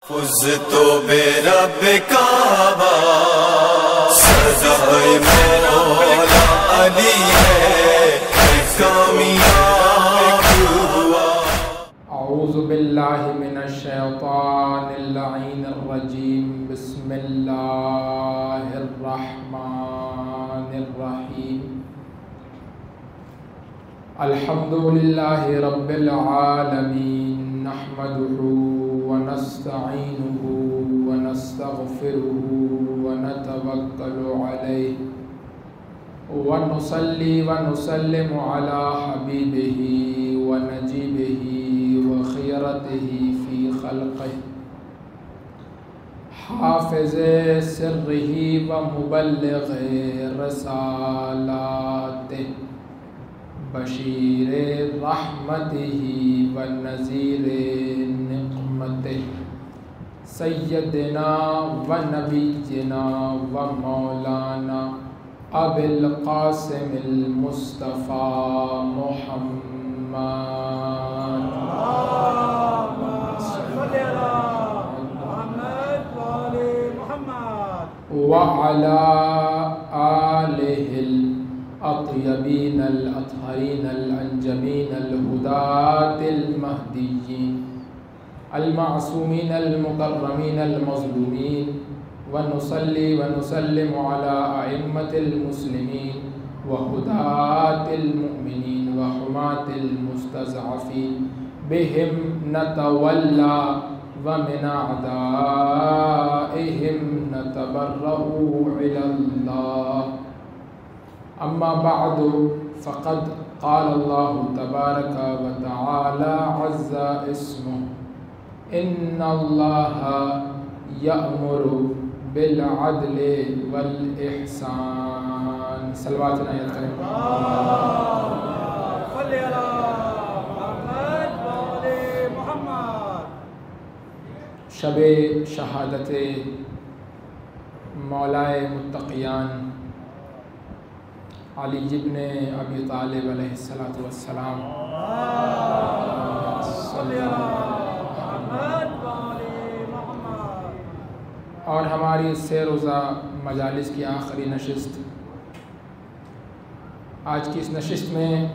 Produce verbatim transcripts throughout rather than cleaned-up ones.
फुज़्तो बेरब काबा सदाए मौला अली है कामयाब हुआ। औज़ु बिल्लाहि मिनश शैतानिर लईनिर रजीम। बिस्मिल्लाहिर रहमानिर रहीम। अल्हम्दुलिल्लाहि रब्बिल आलमीन। नहमदुहु व नस्तईनुहु व नस्तगफिरुहु व नतवक्कलु अलैहि व नुसल्ली व नुसल्लिमु अला हबीबिही व नजीबिही व खियरतिही फ़ी खल्क़िही हाफ़िज़े सिर्रिही व मुबल्लिग़े रसालातिही बशीरे रहमतिही व नज़ीरे निक़मतिही सय्यदना व नबीना व मौलाना अबिल क़ासिमिल मुस्तफ़ा मुहम्मद व अला आलिहिल अत्यबीनल अत्हरीनल अंजमीनल हुदातिल महदीयीन अल मासूमीनल मुकर्रमीनल मज़लूमीन व नुसल्ली व नुसल्लिमु अला अइम्मतिल मुस्लिमीन व हुदातिल मुमिनीन व हुमातिल मुस्तज़अफ़ीन बिहिम नतवल्ला व मिन अदाइहिम नतबर्रउ इलल्लाह। अम्मा बअदु फ़क़द क़ाल अल्लाहु तबारक व तआला अज़्ज़ा इस्मुहु इन्नल्लाहा यअमुरु बिल अदलि वल इहसान। सलवात नायत करें। शबे शहादते मौलाए मुत्तक़ियान अली इब्ने अबी तालिब अलैहिस्सलातु वस्सलाम और हमारी से रोज़ा मजालिस की आखिरी नशिस्त। आज की इस नशिस्त में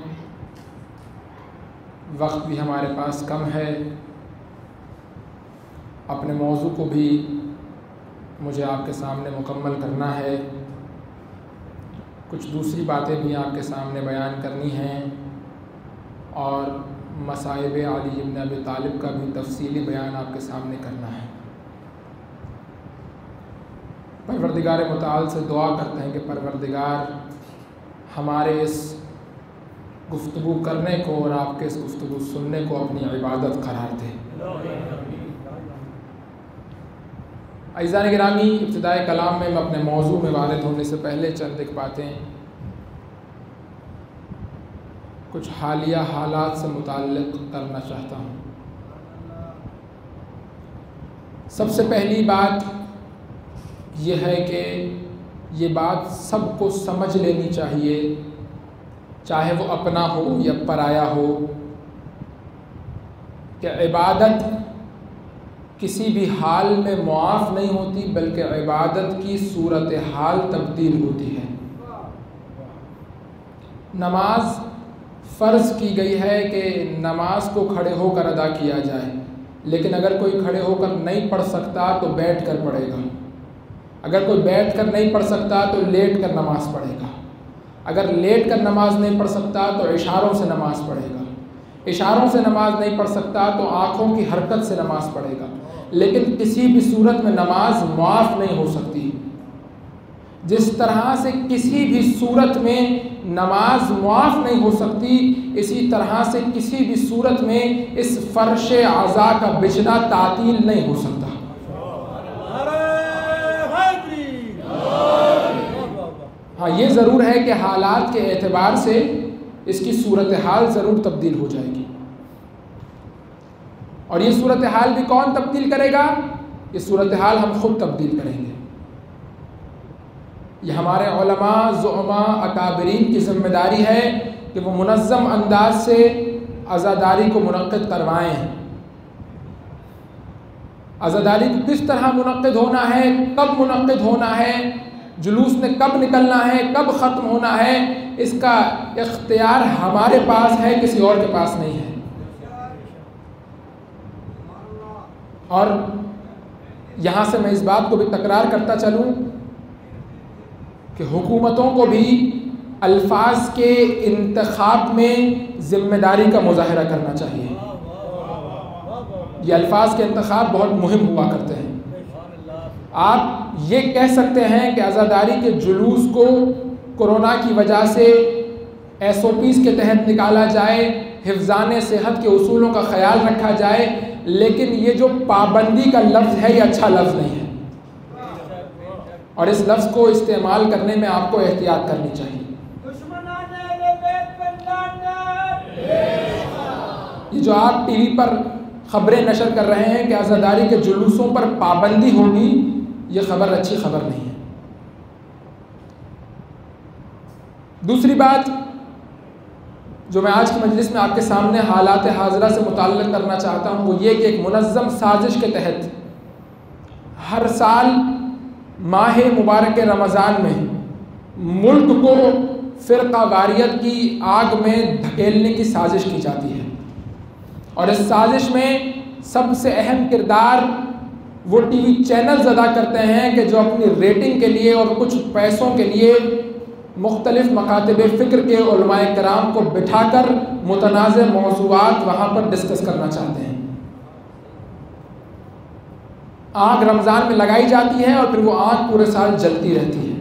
वक्त भी हमारे पास कम है, अपने मौजू को भी मुझे आपके सामने मुकम्मल करना है, कुछ दूसरी बातें भी आपके सामने बयान करनी हैं और मसाइब अली इब्न अबी तालिब का भी तफसीली बयान आपके सामने करना है। परवरदिगार मुताल से दुआ करते हैं कि परवरदिगार हमारे इस गुफ्तगू करने को और आपके इस गुफ्तगू सुनने को अपनी इबादत करार दे। अज़ीज़ान गिरामी, इब्तिदाए कलाम में मैं अपने मौजू में वारिद होने से पहले चंद एक बातें कुछ हालिया हालात से मुताल्लिक़ करना चाहता हूँ। सबसे पहली बात यह है कि ये बात सबको समझ लेनी चाहिए, चाहे वो अपना हो या पराया हो, कि इबादत किसी भी हाल में मुआफ़ नहीं होती, बल्कि इबादत की सूरत हाल तब्दील होती है। नमाज फ़र्ज़ की गई है कि नमाज को खड़े होकर अदा किया जाए, लेकिन अगर कोई खड़े होकर नहीं पढ़ सकता तो बैठ कर पढ़ेगा, अगर कोई बैठ कर नहीं पढ़ सकता तो लेट कर नमाज पढ़ेगा, अगर लेट कर नमाज नहीं पढ़ सकता तो इशारों से नमाज पढ़ेगा, इशारों से नमाज नहीं पढ़ सकता तो आँखों की हरकत से नमाज पढ़ेगा, लेकिन किसी भी सूरत में नमाज मुआफ़ नहीं हो सकती। जिस तरह से किसी भी सूरत में नमाज मुआफ़ नहीं हो सकती, इसी तरह से किसी भी सूरत में इस फ़र्श अज़ा का बिछना तातील नहीं हो सकता। हाँ, ये ज़रूर है कि हालात के एतबार से इसकी सूरत हाल ज़रूर तब्दील हो जाएगी। और ये सूरत हाल भी कौन तब्दील करेगा? ये सूरत हाल हम खुद तब्दील करेंगे। ये हमारे उलमा, ज़ुअमा, अकाबरीन की ज़िम्मेदारी है कि वो मुनज़्ज़म अंदाज से अज़ादारी को मुनक़्क़िद करवाएँ। अज़ादारी को किस तरह मुनक़्क़िद होना है, कब मुनक़्क़िद होना है, जुलूस ने कब निकलना है, कब ख़त्म होना है, इसका इख्तियार हमारे पास है, किसी और के पास नहीं है। और यहाँ से मैं इस बात को भी तकरार करता चलूँ कि हुकूमतों को भी अल्फाज के इंतखाब में ज़िम्मेदारी का मुज़ाहरा करना चाहिए। ये अल्फाज के इंतखाब बहुत मुहिम हुआ करते हैं। आप ये कह सकते हैं कि आज़ादारी के जुलूस को कोरोना की वजह से एस ओ पीज़ के तहत निकाला जाए, हिफ्ज़ान सेहत के उसूलों का ख्याल रखा जाए, लेकिन ये जो पाबंदी का लफ्ज़ है ये अच्छा लफ्ज़ नहीं है और इस लफ्ज़ को इस्तेमाल करने में आपको एहतियात करनी चाहिए। ये जो आप टीवी पर ख़बरें नशर कर रहे हैं कि आज़ादारी के जुलूसों पर पाबंदी होगी, ये ख़बर अच्छी ख़बर नहीं है। दूसरी बात जो मैं आज की मजलिस में आपके सामने हालात हाज़िरा से मुताल्लिक़ करना चाहता हूँ वो ये कि एक मुनज़्ज़म साजिश के तहत हर साल माह मुबारक रमज़ान में मुल्क को फ़िरक़ा वारियत की आग में धकेलने की साजिश की जाती है और इस साजिश में सबसे अहम किरदार वो टीवी चैनल्स अदा करते हैं कि जो अपनी रेटिंग के लिए और कुछ पैसों के लिए मुख्तलिफ मकातब फ़िक्र के उलमाए कराम को बिठाकर मुतनाज़ मौज़ूआत वहाँ पर डिस्कस करना चाहते हैं। आग रमज़ान में लगाई जाती है और फिर वो आग पूरे साल जलती रहती है।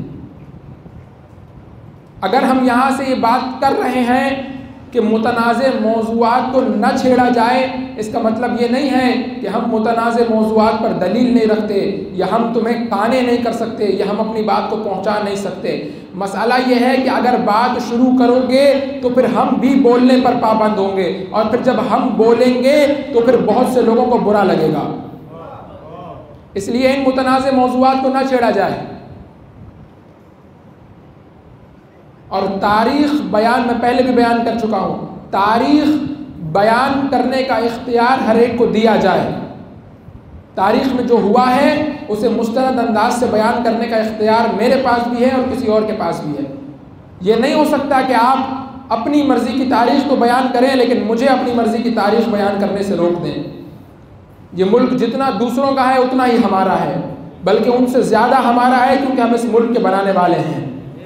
अगर हम यहाँ से ये बात कर रहे हैं कि मुतनाज़े मौज़ूआत को न छेड़ा जाए, इसका मतलब ये नहीं है कि हम मुतनाज़े मौज़ूआत पर दलील नहीं रखते या हम तुम्हें काने नहीं कर सकते या हम अपनी बात को पहुँचा नहीं सकते। मसला ये है कि अगर बात शुरू करोगे तो फिर हम भी बोलने पर पाबंद होंगे और फिर जब हम बोलेंगे तो फिर बहुत से लोगों को बुरा लगेगा। इसलिए इन मुतनाज़े मौज़ूआत को न छेड़ा जाए। और तारीख़ बयान में पहले भी बयान कर चुका हूँ, तारीख़ बयान करने का इख्तियार हर एक को दिया जाए। तारीख़ में जो हुआ है उसे मुस्तनद अंदाज से बयान करने का इख्तियार मेरे पास भी है और किसी और के पास भी है। ये नहीं हो सकता कि आप अपनी मर्ज़ी की तारीख़ को बयान करें लेकिन मुझे अपनी मर्ज़ी की तारीख़ बयान करने से रोक दें। ये मुल्क जितना दूसरों का है उतना ही हमारा है, बल्कि उनसे ज़्यादा हमारा है क्योंकि हम इस मुल्क के बनाने वाले हैं।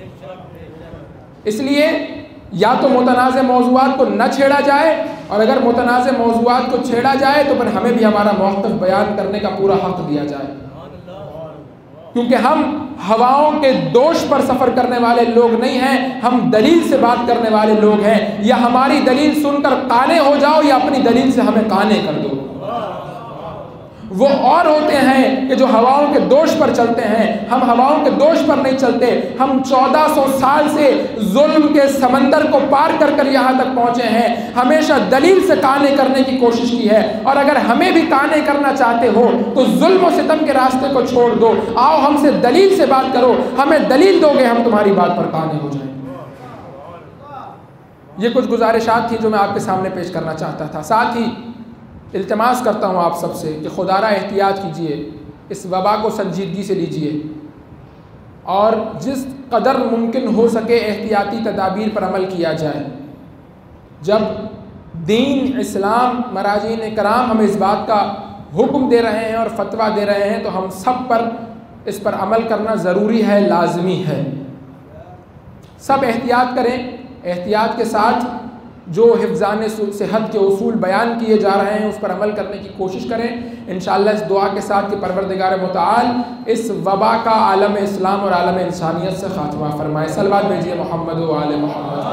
इसलिए या तो मुतनाज़े मौज़ूआत को न छेड़ा जाए और अगर मुतनाज़े मौज़ूआत को छेड़ा जाए तो फिर हमें भी हमारा मौक़िफ़ बयान करने का पूरा हक़ दिया जाए, क्योंकि हम हवाओं के दोष पर सफ़र करने वाले लोग नहीं हैं, हम दलील से बात करने वाले लोग हैं। या हमारी दलील सुनकर काने हो जाओ या अपनी दलील से हमें काने कर दो। वो और होते हैं कि जो हवाओं के दोष पर चलते हैं, हम हवाओं के दोष पर नहीं चलते। हम चौदह सौ साल से जुल्म के समंदर को पार कर कर यहाँ तक पहुँचे हैं, हमेशा दलील से काने करने की कोशिश की है। और अगर हमें भी काने करना चाहते हो तो जुल्म और सितम के रास्ते को छोड़ दो, आओ हमसे दलील से बात करो, हमें दलील दोगे, हम तुम्हारी बात पर काने हो जाएंगे। ये कुछ गुजारिशात थी जो मैं आपके सामने पेश करना चाहता था। साथ ही इल्तिमास करता हूँ आप सबसे कि खुदारा एहतियात कीजिए, इस वबा को संजीदगी से लीजिए और जिस कदर मुमकिन हो सके एहतियाती तदाबीर पर अमल किया जाए। जब दीन इस्लाम मराजीन कराम हमें इस बात का हुक्म दे रहे हैं और फतवा दे रहे हैं तो हम सब पर इस पर अमल करना ज़रूरी है, लाजमी है। सब एहतियात करें, एहतियात के साथ जो हिफ्ज़ान सेहत के उसूल बयान किए जा रहे हैं उस पर अमल करने की कोशिश करें। इंशाअल्लाह इस दुआ के साथ कि परवरदिगार मुताल इस वबा का आलम इस्लाम और आलम इंसानियत से खात्मा फरमाए। सलवात भेजिए मोहम्मद व आले मोहम्मद।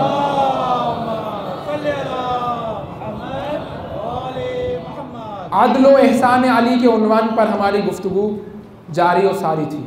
अदल व एहसान अली के उन्वान पर हमारी गुफ्तगू जारी और सारी थी।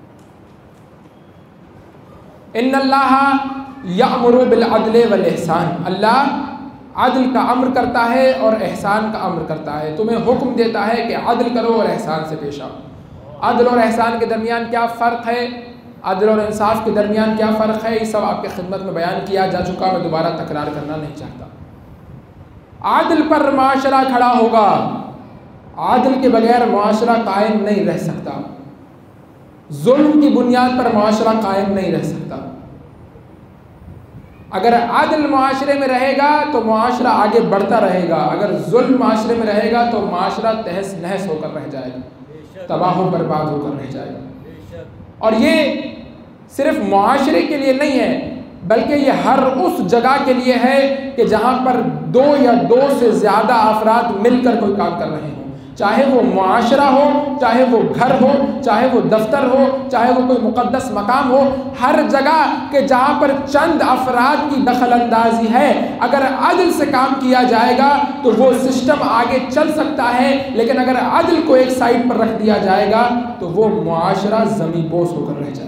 इन्नल्लाह यअमुरु बिल अदल वल एहसान, अल्लाह अदल का अम्र करता है और एहसान का अम्र करता है। तुम्हें हुक्म देता है कि अदल करो और एहसान से पेश आओ। अदल और एहसान के दरमियान क्या फ़र्क है, अदल और इंसाफ के दरमियान क्या फ़र्क है, ये सब आपके खिदमत में बयान किया जा चुका, मैं दोबारा तकरार करना नहीं चाहता। अदल पर माशरा खड़ा होगा, आदल के बगैर मुआशरा कायम नहीं रह सकता, जुल्म की बुनियाद पर मुआशरा कायम नहीं रह सकता। अगर आदल मुआशरे में रहेगा तो मुआशरा आगे बढ़ता रहेगा, अगर जुल्म मुआशरे में रहेगा तो मुआशरा तहस नहस होकर रह जाएगा, तबाह बर्बाद होकर रह जाएगा। और ये सिर्फ मुआशरे के लिए नहीं है, बल्कि ये हर उस जगह के लिए है कि जहाँ पर दो या दो से ज़्यादा अफराद मिलकर कोई काम कर रहे हों, चाहे वो मुआशरा हो, चाहे वो घर हो, चाहे वो दफ्तर हो, चाहे वो कोई मुक़द्दस मकाम हो। हर जगह के जहाँ पर चंद अफराद की दखल अंदाजी है, अगर अदल से काम किया जाएगा तो वो सिस्टम आगे चल सकता है। लेकिन अगर अदल को एक साइड पर रख दिया जाएगा तो वो मुआशरा ज़मींपोश होकर रह जाएगा।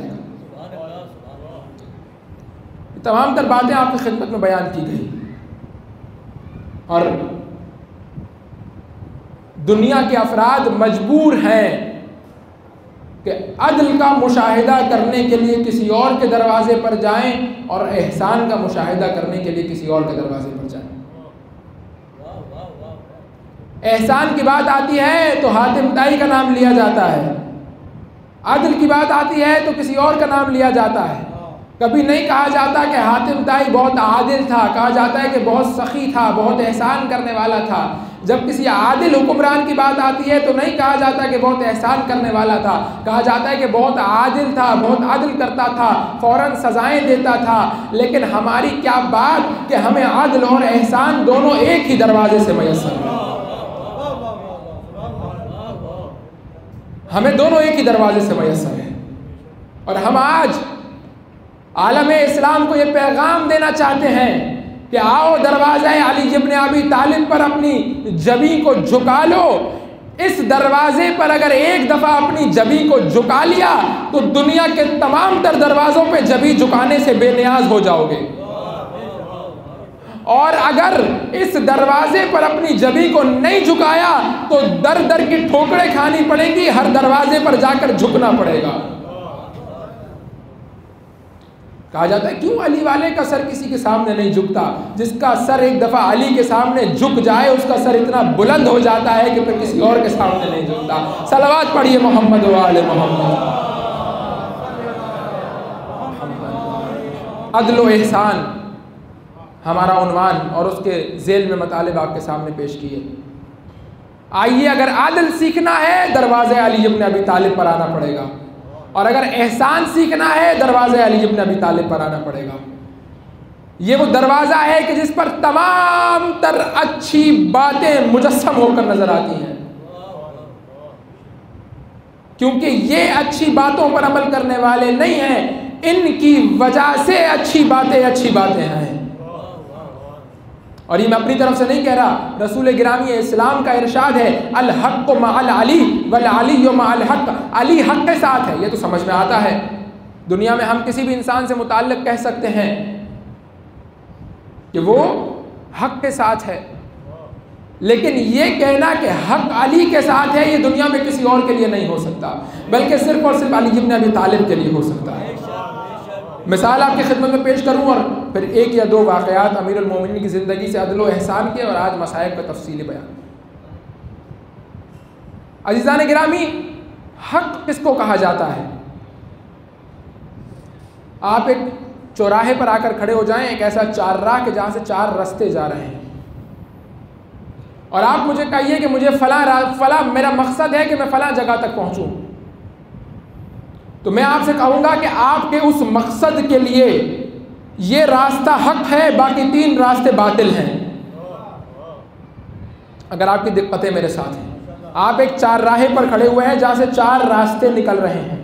तमाम तर बातें आपकी खिदमत में बयान की गई और दुनिया के अफराद मजबूर हैं कि अदल का मुशाहिदा करने के लिए किसी और के दरवाजे पर जाएं और एहसान का मुशाहिदा करने के लिए किसी और के दरवाजे पर जाएं। एहसान की बात आती है तो हातिम ताई का नाम लिया जाता है, अदल की बात आती है तो किसी और का नाम लिया जाता है। कभी नहीं कहा जाता कि हातिम ताई बहुत आदिल था, कहा जाता है कि बहुत सखी था, बहुत एहसान करने वाला था। जब किसी आदिल हुक्मरान की बात आती है तो नहीं कहा जाता कि बहुत एहसान करने वाला था, कहा जाता है कि बहुत आदिल था, बहुत आदिल करता था, फ़ौरन सजाएं देता था। लेकिन हमारी क्या बात कि हमें आदिल और एहसान दोनों एक ही दरवाजे से मैसर है, हमें दोनों एक ही दरवाजे से मैसर है। और हम आज आलम इस्लाम को ये पैगाम देना चाहते हैं कि आओ दरवाज़ा अली इब्न अबी तालिब पर अपनी जबी को झुका लो। इस दरवाजे पर अगर एक दफ़ा अपनी जबी को झुका लिया तो दुनिया के तमाम तर दरवाज़ों पे जबी झुकाने से बेनियाज हो जाओगे। और अगर इस दरवाजे पर अपनी जबी को नहीं झुकाया तो दर दर की ठोकरें खानी पड़ेंगी, हर दरवाजे पर जाकर झुकना पड़ेगा। कहा जाता है क्यों अली वाले का सर किसी के सामने नहीं झुकता? जिसका सर एक दफ़ा अली के सामने झुक जाए उसका सर इतना बुलंद हो जाता है कि फिर किसी और के सामने नहीं झुकता। सलवात पढ़िए मोहम्मद व आले मोहम्मद। अदल व एहसान हमारा उन्वान और उसके जेल में मतलब आपके सामने पेश किए। आइए, अगर आदल सीखना है दरवाज़े अली इब्न अबी तालिब पर आना पड़ेगा, और अगर एहसान सीखना है दरवाज़े अली इब्न अबी तालिब पर आना पड़ेगा। ये वो दरवाज़ा है कि जिस पर तमाम तर अच्छी बातें मुजस्सम होकर नजर आती हैं, क्योंकि ये अच्छी बातों पर अमल करने वाले नहीं हैं, इनकी वजह से अच्छी बातें अच्छी बातें हैं। और ये मैं अपनी तरफ से नहीं कह रहा, रसूल गिरामी इस्लाम का इरशाद है अल हक़ मअल अली वल अली मअल हक़, अली हक़ के साथ है। ये तो समझ में आता है, दुनिया में हम किसी भी इंसान से मुताल्लिक़ कह सकते हैं कि वो हक़ के साथ है, लेकिन ये कहना कि हक़ अली के साथ है ये दुनिया में किसी और के लिए नहीं हो सकता, बल्कि सिर्फ और सिर्फ अली इब्न अबी तालिब के लिए हो सकता है। मिसाल आपकी खिदमत में पेश करूं और फिर एक या दो वाक़यात अमीरुल मोमिनीन की ज़िंदगी से अदल व एहसान के और आज मसाइब का तफसीली बयान। अज़ीज़ान गिरामी, हक़ किसको कहा जाता है? आप एक चौराहे पर आकर खड़े हो जाएं, एक ऐसा चार राह के जहाँ से चार रास्ते जा रहे हैं, और आप मुझे कहिए कि मुझे फ़लाँ फ़लाँ मेरा मकसद है कि मैं फ़लाँ जगह तक पहुँचूँ, तो मैं आपसे कहूँगा कि आपके उस मकसद के लिए ये रास्ता हक़ है, बाकी तीन रास्ते बातिल हैं। अगर आपकी दिक्कतें मेरे साथ हैं, आप एक चार राहे पर खड़े हुए हैं जहाँ से चार रास्ते निकल रहे हैं,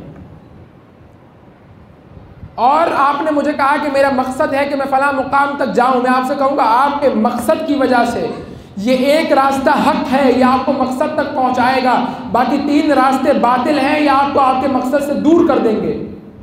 और आपने मुझे कहा कि मेरा मकसद है कि मैं फ़लाँ मुकाम तक जाऊँ। मैं आपसे कहूँगा आपके मकसद की वजह से ये एक रास्ता हक़ है, ये आपको मकसद तक पहुँचाएगा, बाकी तीन रास्ते बातिल हैं, ये आपको आपके मकसद से दूर कर देंगे।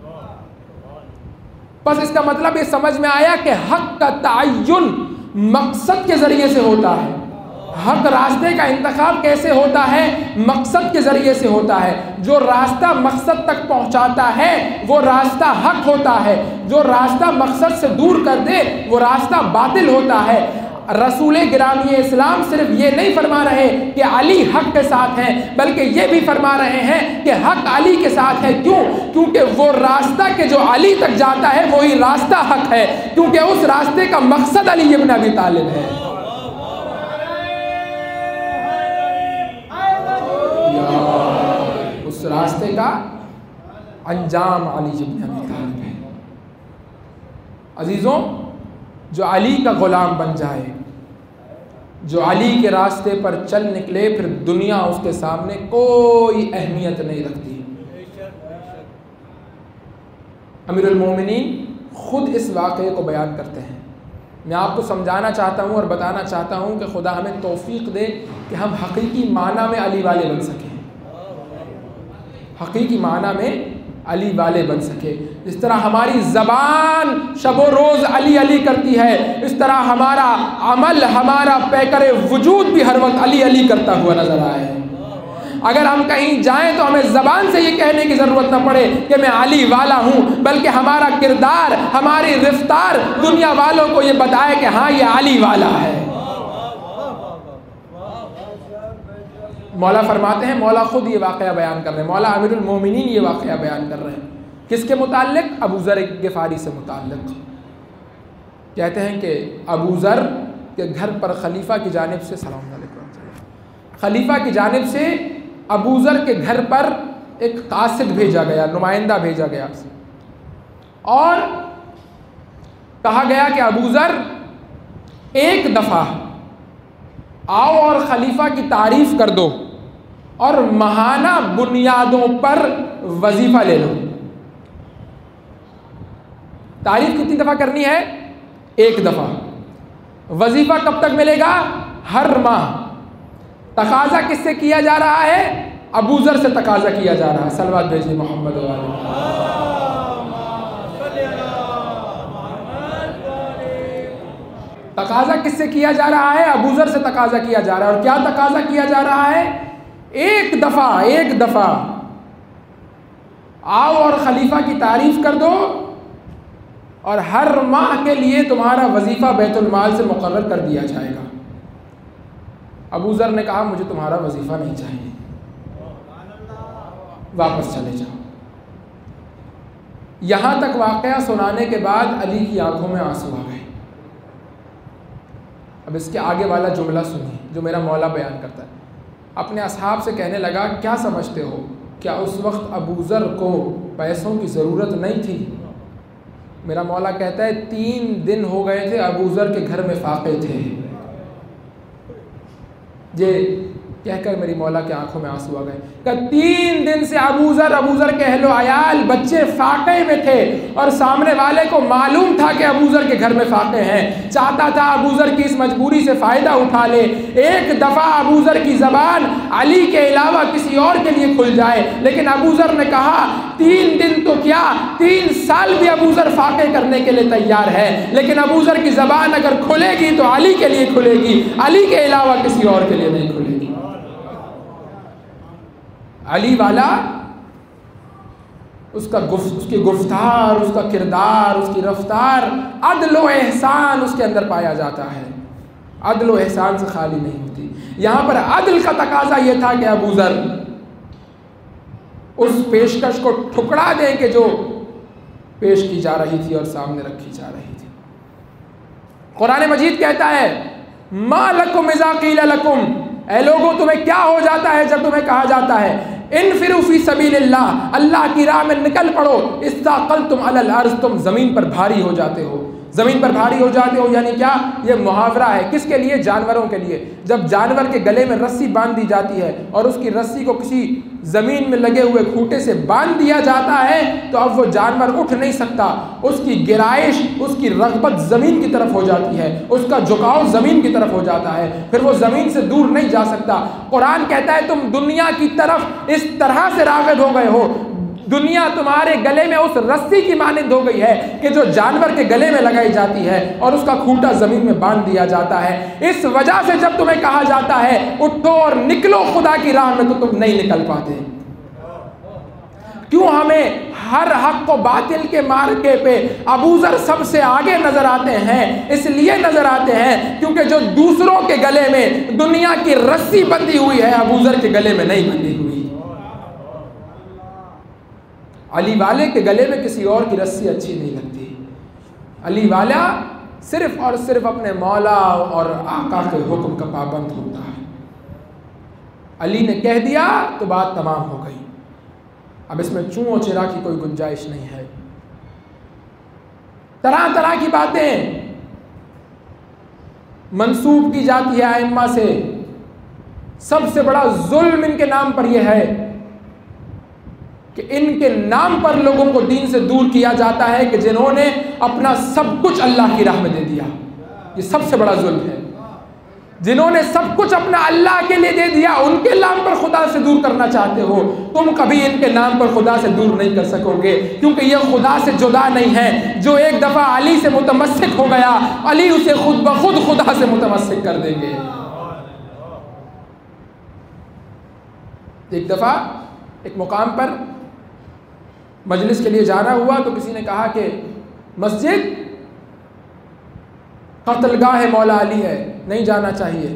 बस इसका मतलब ये समझ में आया कि हक़ का तअय्युन मकसद के ज़रिए से होता है, हक़ रास्ते का इंतखाब कैसे होता है? मकसद के ज़रिए से होता है। जो रास्ता मकसद तक पहुँचाता है वो रास्ता हक़ होता है, जो रास्ता मकसद से दूर कर दे वो रास्ता बातिल होता है। रसूल गिरामी इस्लाम सिर्फ ये नहीं फरमा रहे कि अली हक के साथ हैं, बल्कि ये भी फरमा रहे हैं कि हक अली के साथ है। क्यों? क्योंकि वो रास्ता के जो अली तक जाता है वही रास्ता हक है, क्योंकि उस रास्ते का मकसद अली इब्न अबी तालिब है। उस रास्ते का अंजाम अली इब्न अबी तालिब है। अजीज़ों, जो अली का ग़ुलाम बन जाए, जो अली के रास्ते पर चल निकले, फिर दुनिया उसके सामने कोई अहमियत नहीं रखती। अमीरुल मोमिनीन खुद इस वाक़े को बयान करते हैं। मैं आपको समझाना चाहता हूँ और बताना चाहता हूँ कि खुदा हमें तौफीक दे कि हम हकीकी माना में अली वाले बन सकें, हकीकी माना में अली वाले बन सके। इस तरह हमारी ज़बान शब रोज़ अली अली करती है, इस तरह हमारा अमल, हमारा पैकर वजूद भी हर वक्त अली अली करता हुआ नज़र आए। अगर हम कहीं जाएं तो हमें ज़बान से ये कहने की ज़रूरत न पड़े कि मैं अली वाला हूँ, बल्कि हमारा किरदार, हमारी रफ्तार दुनिया वालों को ये बताए कि हाँ, ये अली वाला है। मौला फरमाते हैं, मौला खुद ये वाक़या बयान कर रहे हैं, मौला अमीरुल मोमिनीन ये वाक़या बयान कर रहे हैं। किसके मुताल्लिक़? अबू ज़र गिफ़ारी से मुताल्लिक़। कहते हैं कि अबू ज़र के घर पर खलीफा की जानिब से सलाम अलैकुम खलीफा की जानिब से अबू ज़र के घर पर एक कासिद भेजा गया, नुमाइंदा भेजा गया, और कहा गया कि अबू ज़र एक दफ़ा आओ और खलीफा की तारीफ़ कर दो और महाना बुनियादों पर वजीफा ले लो। तारीफ कितनी दफा करनी है? एक दफा। वजीफा कब तक मिलेगा? हर माह। तकाजा किससे किया जा रहा है? अबू ज़र से तकाजा किया जा रहा है। सलवात भेजिए मोहम्मद वाले। तकाजा किससे किया जा रहा है? अबू ज़र से तकाजा किया जा रहा है। और क्या तकाजा किया जा रहा है? एक दफ़ा एक दफ़ा आओ और खलीफा की तारीफ कर दो और हर माह के लिए तुम्हारा वजीफ़ा बैतुल माल से मुकर्रर कर दिया जाएगा। अबू ज़र ने कहा, मुझे तुम्हारा वजीफ़ा नहीं चाहिए, वापस चले जाओ। यहां तक वाक़या सुनाने के बाद अली की आंखों में आंसू आ गए। अब इसके आगे वाला जुमला सुनिए जो मेरा मौला बयान करता है। अपने असहाब से कहने लगा, क्या समझते हो, क्या उस वक्त अबू ज़र को पैसों की ज़रूरत नहीं थी? मेरा मौला कहता है, तीन दिन हो गए थे अबू ज़र के घर में फाके थे। ये कहकर मेरी मौला के आंखों में आंसू आ गए। कि तीन दिन से अबू ज़र अबू ज़र के अहलो अयाल बच्चे फाके में थे और सामने वाले को मालूम था कि अबू ज़र के घर में फाके हैं। चाहता था अबू ज़र की इस मजबूरी से फ़ायदा उठा ले। एक दफ़ा अबू ज़र की ज़बान अली के अलावा किसी और के लिए खुल जाए, लेकिन अबू ज़र ने कहा, तीन दिन तो क्या, तीन साल भी अबू ज़र फाके करने के लिए तैयार है, लेकिन अबू ज़र की ज़बान अगर खुलेगी तो अली के लिए खुलेगी, अली के अलावा किसी और के लिए नहीं खुलेगी। अली वाला, उसका गुफ, उसकी गुफ्तार, उसका किरदार, उसकी रफ्तार, अदल व एहसान उसके अंदर पाया जाता है। अदल व एहसान से खाली नहीं होती। यहाँ पर अदल का तकाजा यह था कि अबू ज़र उस पेशकश को ठुकरा दे कि जो पेश की जा रही थी और सामने रखी जा रही थी। कुरान मजीद कहता है, मा लकुम इज़ा क़ील लकुम, ऐ लोगों तुम्हें क्या हो जाता है जब तुम्हें कहा जाता है, इनफिरू फी सबीलिल्लाह, अल्लाह की राह में निकल पड़ो, इस्ताक़ल्तुम अलल अर्ज़, तुम ज़मीन पर भारी हो जाते हो। ज़मीन पर भारी हो जाते हो यानी क्या? ये मुहावरा है। किसके लिए? जानवरों के लिए। जब जानवर के गले में रस्सी बांध दी जाती है और उसकी रस्सी को किसी ज़मीन में लगे हुए खूंटे से बांध दिया जाता है तो अब वो जानवर उठ नहीं सकता, उसकी गिराइश, उसकी रग़बत ज़मीन की तरफ हो जाती है, उसका झुकाव ज़मीन की तरफ हो जाता है, फिर वो ज़मीन से दूर नहीं जा सकता। कुरान कहता है, तुम दुनिया की तरफ इस तरह से राग़िब हो गए हो, दुनिया तुम्हारे गले में उस रस्सी की मानिंद हो गई है कि जो जानवर के गले में लगाई जाती है और उसका खूंटा जमीन में बांध दिया जाता है। इस वजह से जब तुम्हें कहा जाता है उठो और निकलो खुदा की राह में, तो तुम नहीं निकल पाते। क्यों हमें हर हक को बातिल के मार्के पे अबू ज़र सबसे आगे नजर आते हैं। इसलिए नजर आते हैं क्योंकि जो दूसरों के गले में दुनिया की रस्सी बंधी हुई है, अबू ज़र के गले में नहीं बंधी हुई। अली वाले के गले में किसी और की रस्सी अच्छी नहीं लगती। अली वाला सिर्फ और सिर्फ अपने मौला और आका के हुक्म का पाबंद होता है। अली ने कह दिया तो बात तमाम हो गई। अब इसमें चूं और चिरा की कोई गुंजाइश नहीं है। तरह तरह की बातें मंसूब की जाती है आइम्मा से। सबसे बड़ा जुल्म इनके नाम पर यह है कि इनके नाम पर लोगों को दीन से दूर किया जाता है कि जिन्होंने अपना सब कुछ अल्लाह की राह में दे दिया। ये सबसे बड़ा जुल्म है। जिन्होंने सब कुछ अपना अल्लाह के लिए दे दिया, उनके नाम पर खुदा से दूर करना चाहते हो। तुम कभी इनके नाम पर खुदा से दूर नहीं कर सकोगे, क्योंकि यह खुदा से जुदा नहीं है। जो एक दफ़ा अली से मुतमस्सिक हो गया, अली उसे खुद ब खुद खुदा से मुतमस्सिक कर देंगे। एक दफ़ा एक मुकाम पर मजलिस के लिए जाना हुआ तो किसी ने कहा कि मस्जिद कत्लगाह मौला अली है, नहीं जाना चाहिए।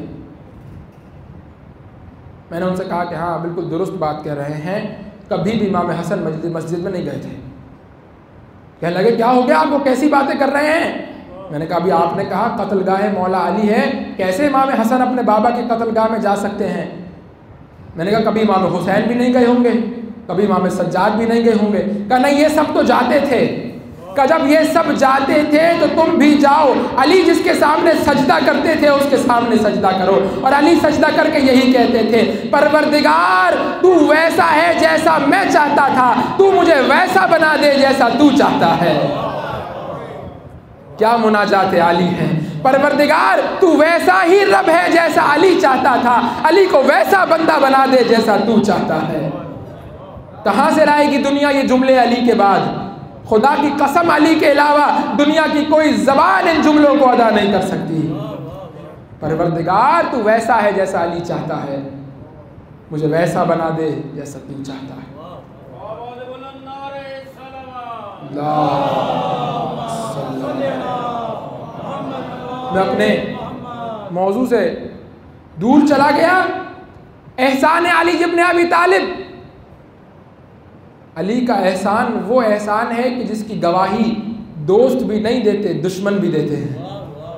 मैंने उनसे कहा कि हाँ बिल्कुल दुरुस्त बात कह रहे हैं, कभी भी इमाम हसन मस्जिद मस्जिद में नहीं गए थे। कहने लगे क्या हो गया आपको, कैसी बातें कर रहे हैं? मैंने कहा अभी आपने कहा कत्लगाह मौला अली है, कैसे इमाम हसन अपने बाबा के कत्लगाह में जा सकते हैं? मैंने कहा कभी इमाम हुसैन भी नहीं गए होंगे, कभी इमाम सज्जाद भी नहीं गए होंगे। कहा नहीं ये सब तो जाते थे। कहा जब ये सब जाते थे तो तुम भी जाओ। अली जिसके सामने सजदा करते थे उसके सामने सजदा करो। और अली सजदा करके यही कहते थे, परवरदिगार तू वैसा है जैसा मैं चाहता था, तू मुझे वैसा बना दे जैसा तू चाहता है। क्या मुनाजात अली है। परवरदिगार तू वैसा ही रब है जैसा अली चाहता था, अली को वैसा बंदा बना दे जैसा तू चाहता है। कहाँ से लाएगी दुनिया ये जुमले अली के बाद? खुदा की कसम अली के अलावा दुनिया की कोई जबान इन जुमलों को अदा नहीं कर सकती। परवरदिगार तू वैसा है जैसा अली चाहता है, मुझे वैसा बना दे जैसा तू चाहता है। मैं अपने मौजू से दूर चला गया। एहसान अली इब्न अबी तालिब। अली का एहसान वो एहसान है कि जिसकी गवाही दोस्त भी नहीं देते, दुश्मन भी देते हैं।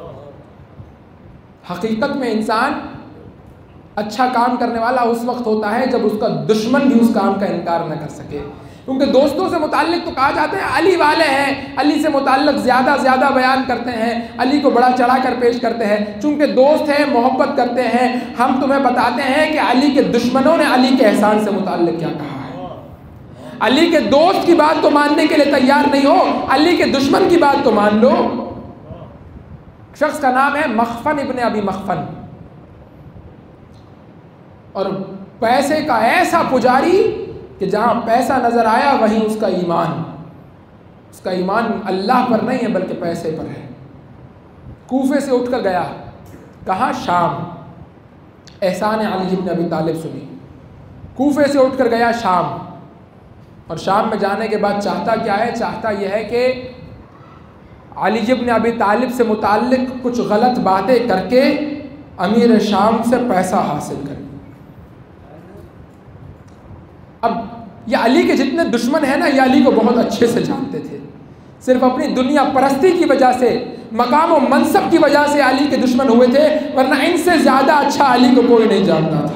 हकीकत में इंसान अच्छा काम करने वाला उस वक्त होता है जब उसका दुश्मन भी उस काम का इनकार न कर सके। क्योंकि दोस्तों से मुताल्लिक तो कहा जाता है अली वाले हैं, अली से मुताल्लिक ज़्यादा ज़्यादा बयान करते हैं, अली को बड़ा चढ़ा कर पेश करते हैं। चूँकि दोस्त हैं, मोहब्बत करते हैं, हम तुम्हें बताते हैं कि अली के दुश्मनों ने अली के एहसान से मुताल्लिक क्या कहा है। अली के दोस्त की बात तो मानने के लिए तैयार नहीं हो, अली के दुश्मन की बात तो मान लो। शख्स का नाम है मखफन इब्न अबी मखफन, और पैसे का ऐसा पुजारी कि जहां पैसा नजर आया वहीं उसका ईमान, उसका ईमान अल्लाह पर नहीं है बल्कि पैसे पर है। कूफे से उठकर गया, कहाँ? शाम। एहसान अली इब्न अबी तालिब सुनी। कूफे से उठकर गया शाम, और शाम में जाने के बाद चाहता क्या है? चाहता यह है कि अली इब्न अबी तालिब से मुताल्लिक कुछ गलत बातें करके अमीर शाम से पैसा हासिल करे। अब ये अली के जितने दुश्मन हैं ना, ये अली को बहुत अच्छे से जानते थे। सिर्फ अपनी दुनिया परस्ती की वजह से, मकाम और मनसब की वजह से अली के दुश्मन हुए थे, वरना इनसे ज़्यादा अच्छा अली को कोई नहीं जानता था।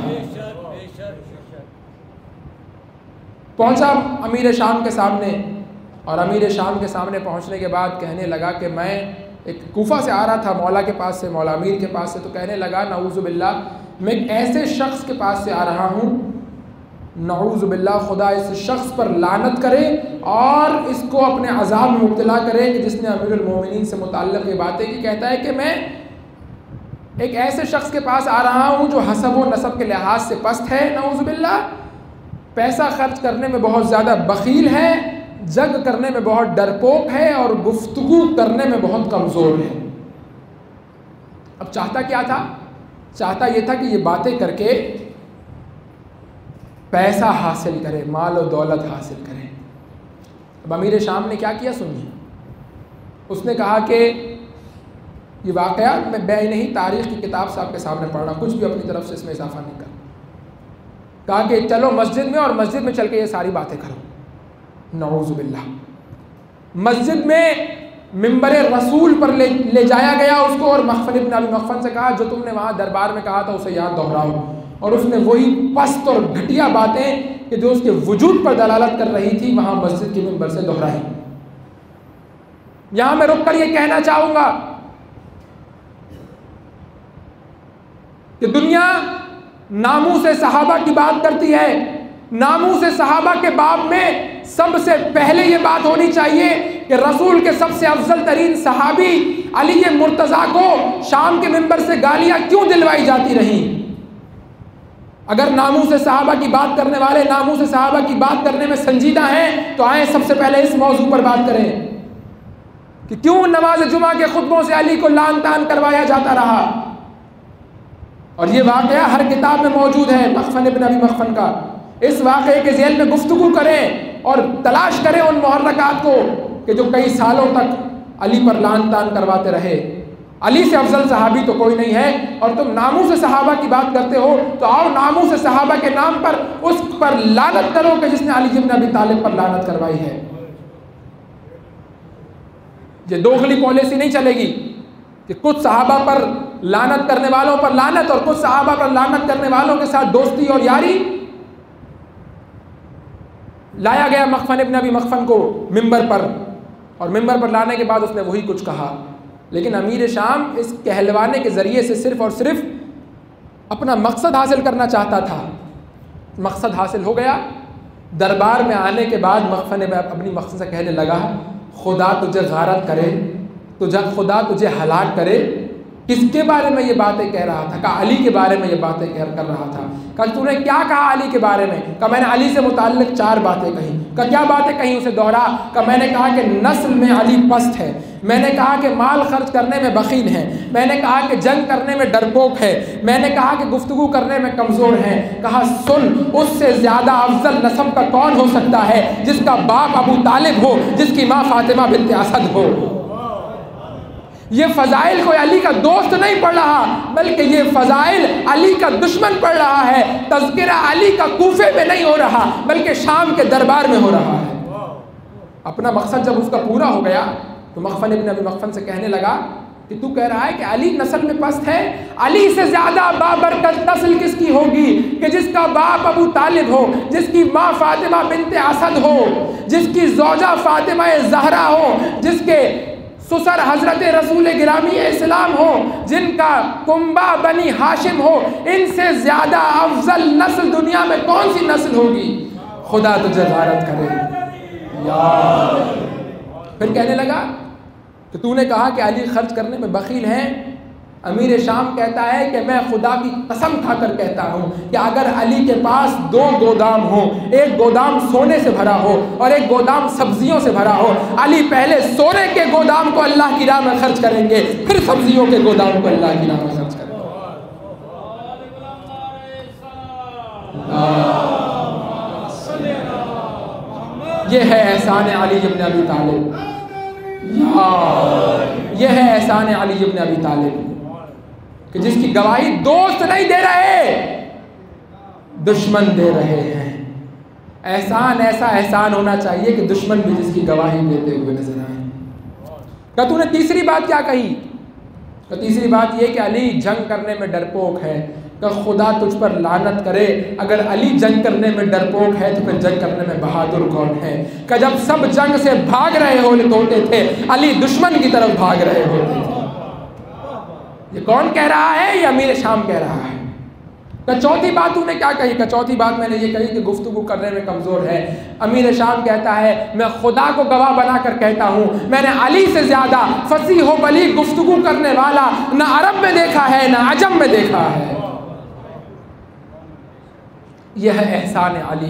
पहुंचा अमीर शाम के सामने, और अमीर शाम के सामने पहुंचने के बाद कहने लगा कि मैं एक कूफा से आ रहा था मौला के पास से, मौला अमीर के पास से, तो कहने लगा नऊज़ु बिल्लाह, मैं एक ऐसे शख्स के पास से आ रहा हूँ, नऊज़ु बिल्लाह खुदा इस शख्स पर लानत करे और इसको अपने अज़ाब में मुब्तला करे कि जिसने अमीरुल मोमिनीन से मुताल्लिक़ ये बातें की। कहता है कि मैं एक ऐसे शख्स के पास आ रहा हूँ जो हसब व नसब के लिहाज से पस्त है, नऊज़ु बिल्लाह, पैसा खर्च करने में बहुत ज़्यादा बख़ील है, जंग करने में बहुत डरपोक है और गुफ्तगू करने में बहुत कमज़ोर है। अब चाहता क्या था? चाहता ये था कि ये बातें करके पैसा हासिल करे, माल और दौलत हासिल करे। अब अमीर शाम ने क्या किया सुनिए। उसने कहा कि ये वाक़या मैं बै नहीं तारीख़ की किताब से आपके सामने पढ़ रहा हूँ, कुछ भी अपनी तरफ से इसमें इजाफा नहीं कर। कहा कि चलो मस्जिद में और मस्जिद में चल के ये सारी बातें करो। नऊज़ु बिल्लाह। मस्जिद में मिंबर रसूल पर ले ले जाया गया उसको और मखफन इब्न अबी मखफन से कहा जो तुमने वहाँ दरबार में कहा था उसे याद दोहराओ। और उसने वही पस्त और घटिया बातें कि जो उसके वजूद पर दलालत कर रही थी वहाँ मस्जिद के मिंबर से दोहराई। यहाँ मैं रुक कर ये कहना चाहूँगा कि दुनिया नामूस से सहाबा की बात करती है। नामूस से सहाबा के बाब में सबसे पहले ये बात होनी चाहिए कि रसूल के सबसे अफजल तरीन सहाबी अली मुर्तज़ा को शाम के मिंबर से गालियां क्यों दिलवाई जाती रहीं। अगर नामूस से सहाबा की बात करने वाले नामूस से सहाबा की बात करने में संजीदा हैं तो आए सबसे पहले इस मौजू पर बात करें कि क्यों नमाज जुमा के खुतबों से अली को लान तान करवाया जाता रहा। और ये वाक़या हर किताब में मौजूद है मखफन इब्न अबी मखफन का। इस वाक़े के ज़ेल में गुफ्तगू करें और तलाश करें उन मुहर्रकात को कि जो कई सालों तक अली पर लान तान करवाते रहे। अली से अफजल सहाबी तो कोई नहीं है और तुम नामूस से सहाबा की बात करते हो तो आओ नामूस से सहाबा के नाम पर उस पर लानत करो कि जिसने अली इब्न अबी तालिब पर लानत करवाई है। ये दोगली पॉलिसी नहीं चलेगी कि कुछ सहाबा पर लानत करने वालों पर लानत और कुछ सहाबा पर लानत करने वालों के साथ दोस्ती और यारी। लाया गया मखफन इब्न अबी मखफन को मिंबर पर और मिंबर पर लाने के बाद उसने वही कुछ कहा। लेकिन अमीर शाम इस कहलवाने के ज़रिए से सिर्फ़ और सिर्फ अपना मकसद हासिल करना चाहता था। मकसद हासिल हो गया। दरबार में आने के बाद मखफन अपनी मकसद से कहने लगा खुदा तुझे गारत करे, तुझे खुदा तुझे हलाक करे। किसके बारे में ये बातें कह रहा था? कहा अली के बारे में ये बातें कह कर रहा था। कहा तूने क्या कहा अली के बारे में? कहा मैंने अली से मुताल्लिक चार बातें कही। कहा क्या बातें कही? उसे दोहरा। कहा मैंने कहा कि नस्ल में अली पस्त है, मैंने कहा कि माल खर्च करने में बखील है, मैंने कहा कि जंग करने में डरपोक है, मैंने कहा कि गुफ्तगू करने में कमज़ोर है। कहा सुन, उससे ज़्यादा अफजल नस्ब का कौन हो सकता है जिसका बाप अबू तालिब हो, जिसकी माँ फातिमा बिन्त असद हो। ये फ़ज़ाइल कोई अली का दोस्त नहीं पढ़ रहा बल्कि ये फ़ज़ाइल अली का दुश्मन पढ़ रहा है। तज़किरा अली का कूफे में नहीं हो रहा बल्कि शाम के दरबार में हो रहा है। अपना मकसद जब उसका पूरा हो गया तो मखफन इब्न अबी मखफन से कहने लगा कि तू कह रहा है कि अली नस्ल में पस्त है, अली से ज़्यादा बाबरकत नस्ल किसकी होगी कि जिसका बाप अबू तालिब हो, जिसकी माँ फातिमा बिन्त असद हो, जिसकी ज़ौजा फातिमा ज़हरा हो, जिसके सुसर हजरत रसूल गिरामी इस्लाम हो, जिनका कुंबा बनी हाशिम हो। इनसे ज़्यादा अफजल नस्ल दुनिया में कौन सी नस्ल होगी? खुदा तुझे गारत करे यार। फिर कहने लगा कि तूने कहा कि अली खर्च करने में बखील हैं। अमीर शाम कहता है कि मैं खुदा की कसम खाकर कहता हूँ कि अगर अली के पास दो गोदाम हो, एक गोदाम सोने से भरा हो और एक गोदाम सब्जियों से भरा हो, अली पहले सोने के गोदाम को अल्लाह की राह में खर्च करेंगे, फिर सब्जियों के गोदाम को अल्लाह की राह में खर्च करेंगे। यह है एहसान अली इब्न अबी तालिब, यह है एहसान अली इब्न अबी तालिब कि जिसकी गवाही दोस्त नहीं दे रहे, दुश्मन दे रहे हैं। एहसान ऐसा एहसान होना चाहिए कि दुश्मन भी जिसकी गवाही देते हुए नजर आए। क्या तूने तीसरी बात क्या कही? तो तीसरी बात यह कि अली जंग करने में डरपोक है। का खुदा तुझ पर लानत करे, अगर अली जंग करने में डरपोक है तो फिर जंग करने में बहादुर कौन है? कि जब सब जंग से भाग रहे होते थे अली दुश्मन की तरफ भाग रहे होते थे। ये कौन कह रहा है? ये अमीर शाम कह रहा है। तो चौथी बात तूने क्या कही? का चौथी बात मैंने ये कही कि गुफ्तगू करने में कमज़ोर है। अमीर शाम कहता है मैं खुदा को गवाह बनाकर कहता हूँ, मैंने अली से ज़्यादा फसीह व बलीग गुफ्तगू करने वाला न अरब में देखा है न अजम में देखा है। यह है एहसान अली।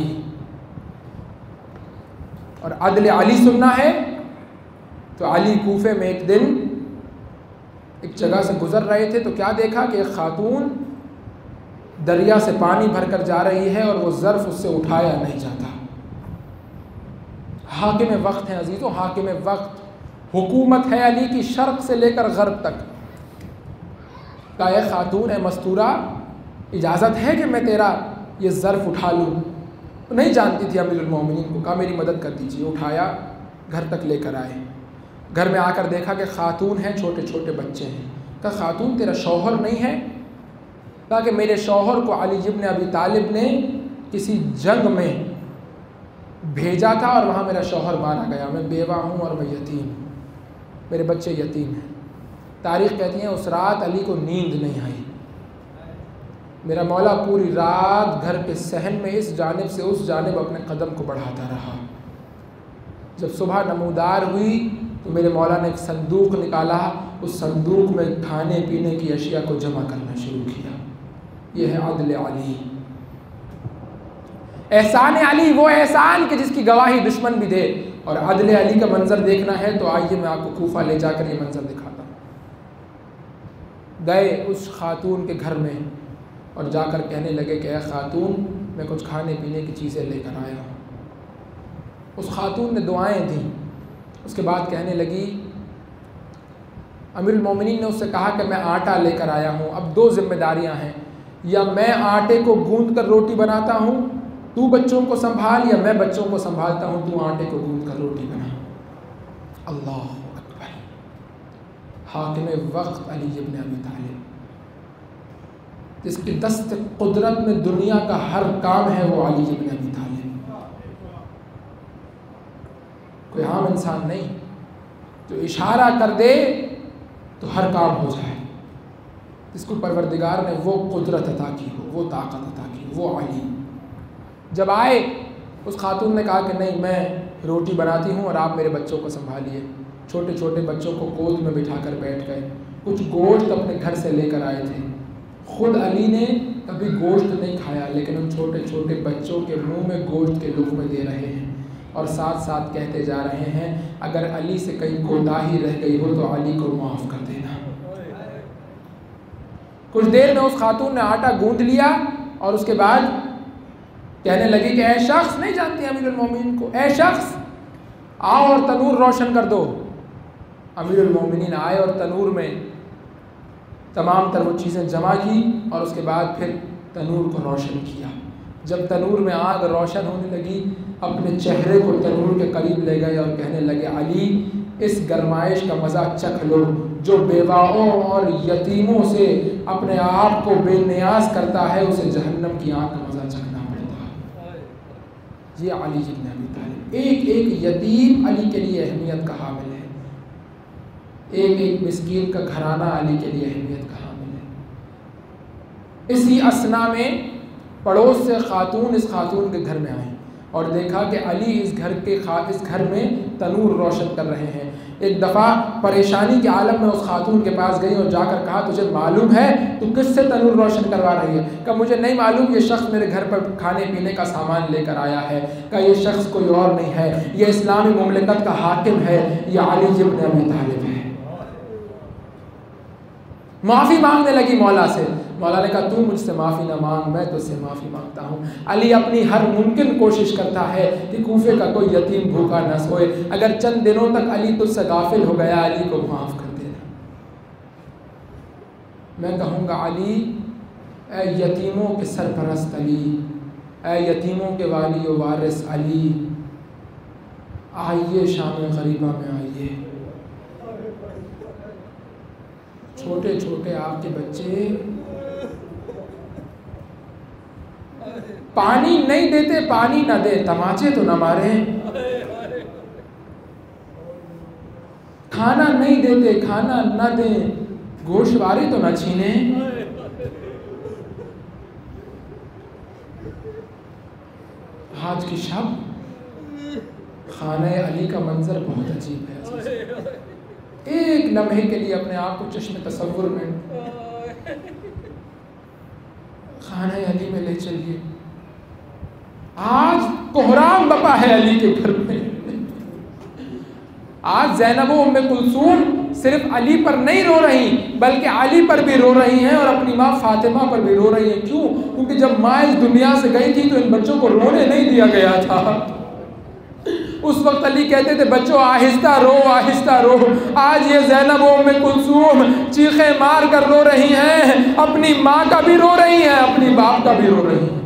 और अदल अली सुनना है तो अली कूफे में एक दिन एक जगह से गुजर रहे थे तो क्या देखा कि एक खातून दरिया से पानी भरकर जा रही है और वो ज़र्फ़ उससे उठाया नहीं जाता। हाकिम वक्त हैं अजीज़ों, हाकिम वक्त। हुकूमत है अली की शर्क से लेकर गर्ब तक। का ए खातून ए मस्तूरा, इजाज़त है कि मैं तेरा ये ज़र्फ़ उठा लूँ? नहीं जानती थी अमीरुल मोमिनीन को। कहा मेरी मदद कर दीजिए। उठाया, घर तक लेकर आए। घर में आकर देखा कि खातून है, छोटे छोटे बच्चे हैं। कहा खातून तेरा शौहर नहीं है? कहा कि मेरे शौहर को अली इब्न अबी तालिब ने किसी जंग में भेजा था और वहाँ मेरा शौहर मारा गया। मैं बेवा हूँ और मैं यतीम, मेरे बच्चे यतीम हैं। तारीख़ कहती है उस रात अली को नींद नहीं आई। मेरा मौला पूरी रात घर के सहन में इस जानिब से उस जानिब अपने कदम को बढ़ाता रहा। जब सुबह नमूदार हुई तो मेरे मौला ने एक संदूक निकाला। उस संदूक में खाने पीने की अशिया को जमा करना शुरू किया। यह है अदल अली, एहसान अली, वो एहसान कि जिसकी गवाही दुश्मन भी दे। और अदल अली का मंजर देखना है तो आइए मैं आपको कूफा ले जाकर ये मंजर दिखाता हूँ। गए उस खातून के घर में और जाकर कहने लगे कि ए खातून, मैं कुछ खाने पीने की चीज़ें लेकर आया हूँ। उस खातून ने दुआएं दी। उसके बाद कहने लगी, अमीरुल मोमिनीन ने उससे कहा कि मैं आटा लेकर आया हूँ। अब दो जिम्मेदारियाँ हैं, या मैं आटे को गूंद कर रोटी बनाता हूँ, तू बच्चों को संभाल, या मैं बच्चों को संभालता हूँ, तू आटे को गूंद कर रोटी बना। अल्लाह अकबर। हाकिम वक्त अली इब्न अबी तालिब, जिसकी दस्त कुदरत में दुनिया का हर काम है, वो अली इब्न अबी तालिब। कोई आम इंसान नहीं जो इशारा कर दे तो हर काम हो जाए। जिसको परवरदिगार ने वो कुदरत अता की हो, वो ताकत अता की हो, वो अली। जब आए उस खातून ने कहा कि नहीं, मैं रोटी बनाती हूँ और आप मेरे बच्चों को संभालिए। छोटे छोटे बच्चों को गोद में बिठा कर बैठ गए। कुछ गोश्त अपने घर से लेकर आए थे। खुद अली ने कभी गोश्त नहीं खाया, लेकिन उन छोटे छोटे बच्चों के मुंह में गोश्त के लुक़्मे दे रहे हैं और साथ साथ कहते जा रहे हैं, अगर अली से कहीं कोताही रह गई हो तो अली को माफ़ कर देना। कुछ देर में उस खातून ने आटा गूंद लिया और उसके बाद कहने लगी कि ऐ शख्स, नहीं जानती अमीरुल मोमिनीन को, ऐ शख्स आओ और तनूर रोशन कर दो। अमीरुल मोमिनीन आए और तनूर में तमाम तर वो चीज़ें जमा की और उसके बाद फिर तनूर को रोशन किया। जब तनूर में आग रोशन होने लगी, अपने चेहरे को तनूर के करीब ले गए और कहने लगे, अली इस गरमाइश का मज़ा चख लो। जो बेवाओं और यतीमों से अपने आप को बेनियाज करता है, उसे जहन्नम की आग का मज़ा चखना पड़ता है। ये अली इब्न अबी तालिब, एक एक यतीम अली के लिए अहमियत का हामिल है। एक एक मिस्कीन का घराना अली के लिए अहमियत का हामिल है। इसी असना में पड़ोस से खातून इस खातून के घर में आई और देखा कि अली इस घर के खा इस घर में तनूर रोशन कर रहे हैं। एक दफ़ा परेशानी के आलम में उस खातून के पास गई और जाकर कहा, तुझे मालूम है तू किससे तनूर रोशन करवा रही है? कहा मुझे नहीं मालूम, ये शख्स मेरे घर पर खाने पीने का सामान लेकर आया है। कहा ये शख्स कोई और नहीं है, ये इस्लामी मुमलिकत का हाकिम है, ये अली इब्न अबी तालिब है। माफ़ी मांगने लगी मौला से। मौला ने कहा, तू मुझसे माफ़ी ना मांग, मैं तुझसे माफ़ी मांगता हूँ। अली अपनी हर मुमकिन कोशिश करता है कि कूफे का कोई यतीम भूखा न सोए। अगर चंद दिनों तक अली तुझसे गाफिल हो गया, अली को माफ़ कर देना। मैं कहूँगा, अली ए यतीमों के सरपरस्त अली, ए यतीमों के वाली व वारिस अली, आइए शाम गरीबा में आइए। छोटे छोटे आपके बच्चे पानी नहीं देते, पानी ना दे, तमाचे तो ना मारे। खाना नहीं देते, खाना ना दे, गोशवारी तो ना छीने। आज की शब खाने अली का मंजर बहुत अजीब है। एक लम्हे के लिए अपने आप को चश्मे तसव्वुर में खाने अली में ले चलिए। आज कोहराम बपा है अली के घर में। आज ज़ैनब व उम्मे कुलसूम सिर्फ अली पर नहीं रो रही, बल्कि अली पर भी रो रही हैं और अपनी माँ फातिमा पर भी रो रही हैं। क्यों? क्योंकि जब माँ इस दुनिया से गई थी तो इन बच्चों को रोने नहीं दिया गया था। उस वक्त अली कहते थे बच्चों आहिस्ता रो आहिस्ता रो। आज ये ज़ैनब उम्मे कुलसूम चीखें मार कर रो रही हैं, अपनी माँ का भी रो रही हैं, अपनी बाप का भी रो रही हैं।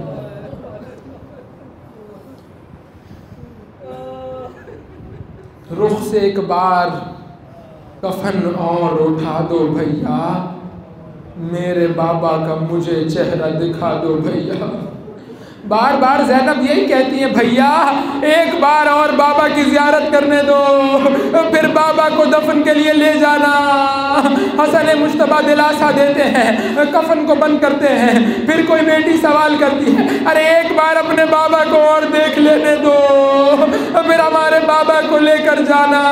रुख से एक बार कफन और उठा दो भैया, मेरे बाबा का मुझे चेहरा दिखा दो भैया। बार बार ज़ैनब यही कहती हैं भैया एक बार और बाबा की ज़ियारत करने दो, फिर बाबा को दफन के लिए ले जाना। हसन मुश्तबा दिलासा देते हैं, कफन को बंद करते हैं। फिर कोई बेटी सवाल करती है अरे एक बार अपने बाबा को और देख लेने दो, फिर हमारे बाबा को लेकर जाना।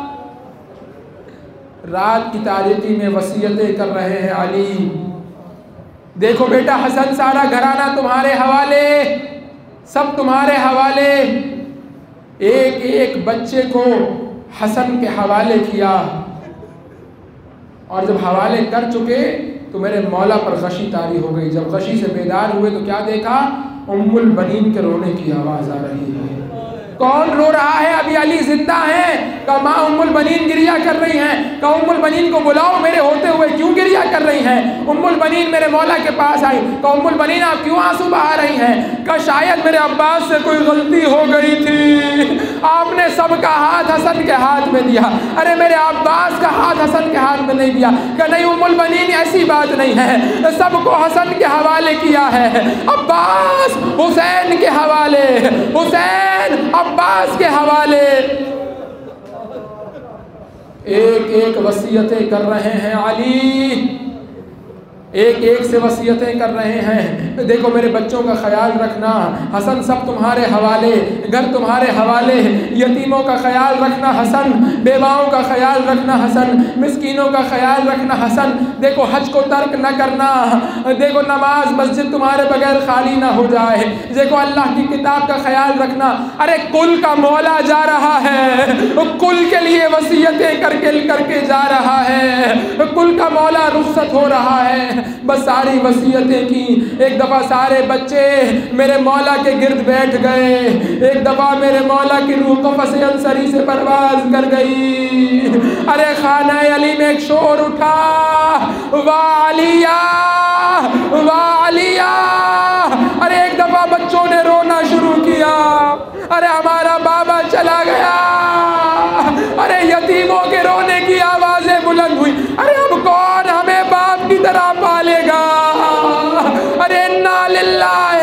रात की तारीकी में वसीयतें कर रहे हैं अली, देखो बेटा हसन सारा घराना तुम्हारे हवाले, सब तुम्हारे हवाले। एक एक बच्चे को हसन के हवाले किया और जब हवाले कर चुके तो मेरे मौला पर गशी तारी हो गई। जब गशी से बेदार हुए तो क्या देखा, उम्मुल बनीन के रोने की आवाज़ आ रही है। कौन रो रहा है? अभी अली जिंदा हैं। का माँ उम्मुल बनीन गिरिया कर रही हैं। का उम्मुल बनीन को बुलाओ, मेरे होते हुए क्यों गिरिया कर रही हैं? उम्मुल बनीन मेरे मौला के पास आई। का उम्मुल बनीन आप क्यों आंसू बहा रही हैं? का शायद मेरे अब्बास से कोई गलती हो गई थी, आपने सबका हाथ हसन के हाथ में दिया। अरे मेरे अब्बास का हाथ हसन के हाथ में नहीं दिया। का नहीं उम्मुल बनीन ऐसी बात नहीं है, सबको हसन के हवाले किया है। अब्बास हुसैन के हवाले, हुसैन अब्बास के हवाले। एक एक वसीयतें कर रहे हैं अली, एक एक से वसीयतें कर रहे हैं। देखो मेरे बच्चों का ख्याल रखना हसन, सब तुम्हारे हवाले, घर तुम्हारे हवाले। यतीमों का ख्याल रखना हसन, बेवाओं का ख्याल रखना हसन, मिस्कीनों का ख्याल रखना हसन। देखो हज को तर्क न करना, देखो नमाज मस्जिद तुम्हारे बगैर खाली ना हो जाए। देखो अल्लाह की किताब का ख्याल रखना। अरे कुल का मौला जा रहा है, कुल के लिए वसीयतें करके करके जा रहा है, कुल का मौला रुखसत हो रहा है। बस सारी वसीयतें की। एक दफ़ा सारे बच्चे मेरे मौला के गिर्द बैठ गए। एक दफ़ा मेरे मौला की रूह कफ़स अंसरी से परवाज कर गई। अरे खाना अली में एक शोर उठा, वालिया वालिया। अरे एक दफ़ा बच्चों ने रोना शुरू किया, अरे हमारा बाबा चला गया। अरे यतीमों के रोने की आवाज़ें बुलंद हुई। अरे अब कौन हमें बाप की तरह पालेगा? अरे इन्ना लिल्लाहि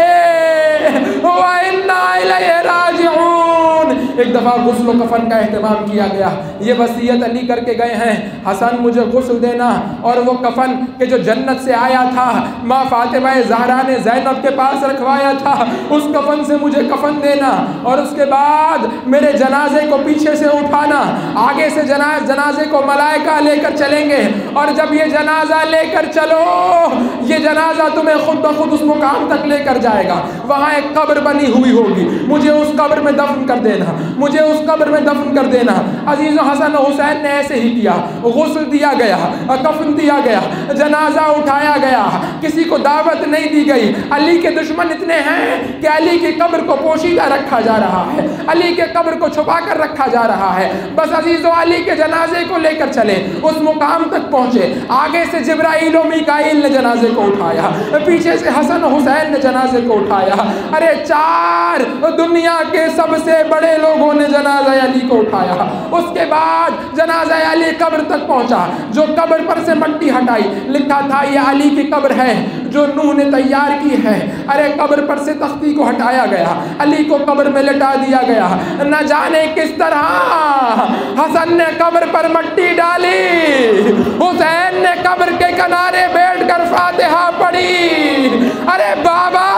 व इन्ना इलैहि राजिऊन। एक दफ़ा गुस्ल कफन का एहतमाम किया गया। ये वसीयत अली करके गए हैं, हसन मुझे गुस्ल देना और वो कफन के जो जन्नत से आया था, माँ फातिमा ज़हरा ने ज़ैनब के पास रखवाया था, उस कफन से मुझे कफन देना। और उसके बाद मेरे जनाजे को पीछे से उठाना, आगे से जना जनाजे को मलाइका लेकर चलेंगे। और जब ये जनाजा लेकर चलो, ये जनाजा तुम्हें खुद ब खुद उस मुकाम तक लेकर जाएगा। वहाँ एक कब्र बनी हुई होगी, मुझे उस कब्र में दफन कर देना, मुझे उस कब्र में दफन कर देना। अजीज़ हसन हुसैन ने ऐसे ही किया। गुस्ल दिया गया, कफन दिया गया, जनाजा उठाया गया, किसी को दावत नहीं दी गई। अली के दुश्मन इतने हैं कि अली की कब्र को पोशीदा रखा जा रहा है, अली के कब्र को छुपा कर रखा जा रहा है। बस अजीज़ो अली के जनाजे को लेकर चले, उस मुकाम तक पहुँचे। आगे से जिब्राइल और मीकाईल ने जनाजे को उठाया, पीछे से हसन हुसैन ने जनाजे को उठाया। अरे चार दुनिया के सबसे बड़े लोगों ने जनाजा अली को उठाया। उसके बाद जनाजा अली कब्र तक पहुंचा। जो कब्र पर से मट्टी हटाई, लिखा था ये अली की कब्र है जो नूह ने तैयार की है। अरे कब्र पर से तख्ती को हटाया गया, अली को कब्र में लटा दिया गया। न जाने किस तरह हसन ने कब्र पर मट्टी डाली, हुसैन ने कब्र के किनारे बैठकर फातिहा पढ़ी। अरे बाबा,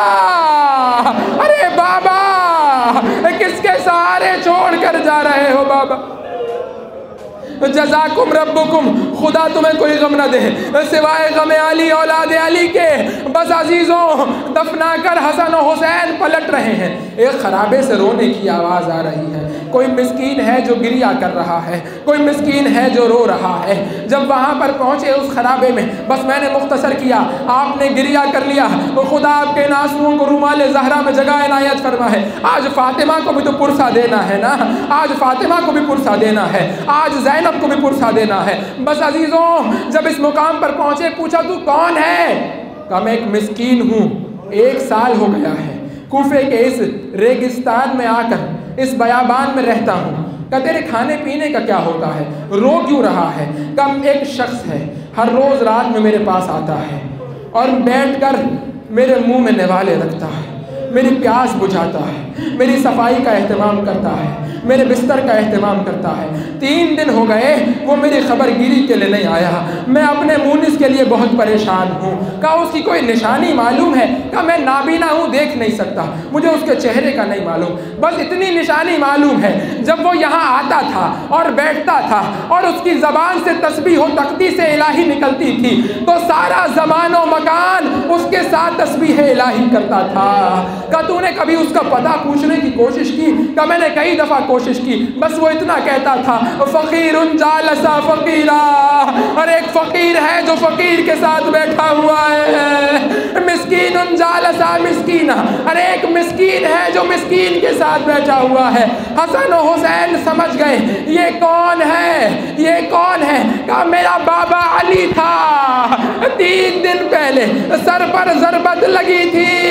अरे बाबा, किसके सहारे छोड़ कर जा रहे हो बाबा? जज़ाकुम रब्बुकुम, खुदा तुम्हें कोई गम न दे सिवाय गम अली औलाद अली के। बस अजीज़ों, दफना कर हसन और हुसैन पलट रहे हैं। एक खराबे से रोने की आवाज़ आ रही है। कोई मिस्कीन है जो गिरिया कर रहा है, कोई मिस्कीन है जो रो रहा है। जब वहाँ पर पहुँचे उस खराबे में, बस मैंने मुख्तसर किया, आपने गिरिया कर लिया, तो खुदा आपके आंसुओं को रुमाल ज़हरा में जगह इनायत फरमा है। आज फातिमा को भी तो पुरसा देना है ना, आज फातिमा को भी पुरसा देना है, आज ज़ैनब को भी पुरसा देना है। बस अजीज़ों, जब इस मुकाम पर पहुँचे, पूछा तू कौन है? कहा मैं एक मिस्कीन हूँ, एक साल हो गया है कूफे के इस रेगिस्तान में आकर इस बयाबान में रहता हूँ। क्या तेरे खाने पीने का क्या होता है, रो क्यों रहा है? कम एक शख्स है हर रोज़ रात में मेरे पास आता है और बैठकर मेरे मुंह में निवाले रखता है, मेरी प्यास बुझाता है, मेरी सफाई का एहतमाम करता है, मेरे बिस्तर का एहतमाम करता है। तीन दिन हो गए वो मेरी खबरगिरी के लिए नहीं आया। मैं अपने मुनिस के लिए बहुत परेशान हूँ। क्या उसकी कोई निशानी मालूम है? क्या मैं नाबीना हूँ, देख नहीं सकता, मुझे उसके चेहरे का नहीं मालूम, बस इतनी निशानी मालूम है, जब वो यहाँ आता था और बैठता था और उसकी ज़बान से तस्बीह व तक़दीस इलाही निकलती थी तो सारा ज़मान व मकान उसके साथ तस्बीह इलाही करता था। क्या तूने कभी उसका पता पूछने की कोशिश की? क्या मैंने कई दफ़ा कोशिश की, बस वो इतना कहता था फ़कीरुन जालसा फ़कीरा, और एक फ़कीर है जो फ़कीर के साथ बैठा हुआ है। मिस्कीनुन जालसा मिस्कीना, अरे एक मिस्कीन है जो मिस्कीन के साथ बैठा हुआ है। हसन और हुसैन समझ गए ये कौन है, ये कौन है? कहा मेरा बाबा अली था, तीन दिन पहले सर पर ज़रबत लगी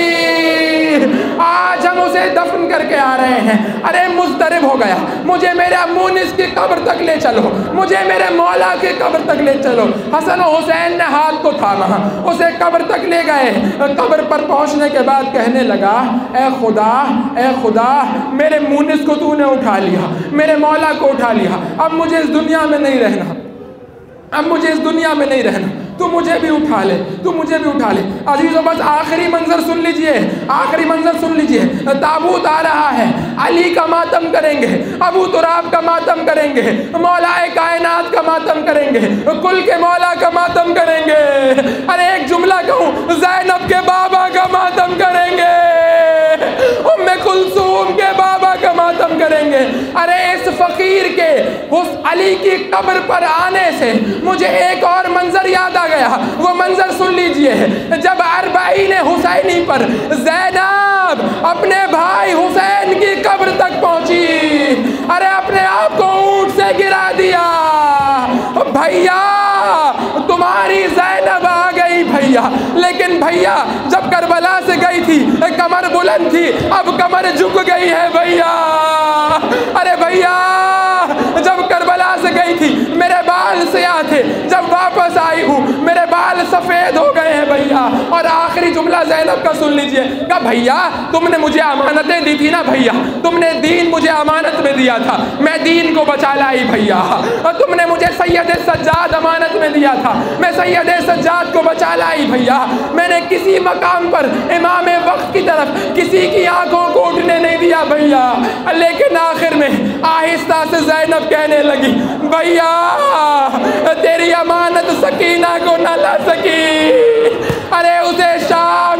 थी, आज हम उसे दफन करके आ रहे हैं। अरे मुस्तरिब हो गया, मुझे मेरे मुनिस की कब्र तक ले चलो, मुझे मेरे मौला की कब्र तक ले चलो। हसन और हुसैन ने हाथ को थामा, उसे कब्र तक ले गए। कब्र पर पहुंचने के बाद कहने लगा, ए खुदा, ए खुदा, मेरे मुनिस को तूने उठा लिया, मेरे मौला को उठा लिया, अब मुझे इस दुनिया में नहीं रहना, अब मुझे इस दुनिया में नहीं रहना, तू मुझे भी उठा ले, तू मुझे भी उठा ले। अजीज़ों, बस आखिरी मंजर सुन लीजिए, आखिरी मंजर सुन लीजिए। ताबूत आ रहा है, अली का मातम करेंगे, अबू तुराब का मातम करेंगे, मौलाए कायनात का मातम करेंगे, कुल के मौला का मातम करेंगे। अरे एक जुमला कहूँ, ज़ैनब के बाबा का मातम करेंगे, उम्मे कुलसूम के बाबा का मातम करेंगे। अरे इस फ़कीर के उस अली की कब्र पर आने से मुझे एक और मंजर याद आ गया, वो मंजर सुन लीजिए। जब अरबाईन हुसैनी पर ज़ैनब अपने भाई हुसैन की कब्र तक पहुंची, अरे अपने आप को ऊंट से गिरा दिया। भैया तुम्हारी ज़ैनब आ गई भैया, लेकिन भैया जब करबला से गई थी कमर बुलंद थी, अब कमर झुक गई है भैया। अरे भैया जब करबला से गई थी मेरे बाल सियाह थे, जब वापस आई हूँ मेरे बाल सफ़ेद हो गए हैं भैया। और आखिरी जुमला ज़ैनब का सुन लीजिए, कहा भैया तुमने मुझे अमानतें दी थी ना भैया, तुमने दीन मुझे अमानत में दिया था, मैं दीन को बचा लाई भैया। और तुमने मुझे सैयद सज्जाद अमानत में दिया था, मैं सैयद सज्जाद को बचा लाई भैया। मैंने किसी मकाम पर इमाम वक्त की तरफ किसी की आंखों को उठने नहीं दिया भैया। लेकिन आखिर में आहिस्ता से ज़ैनब कहने लगी, भैया तेरी अमानत सकीना को न ला सकी, अरे उसे शाम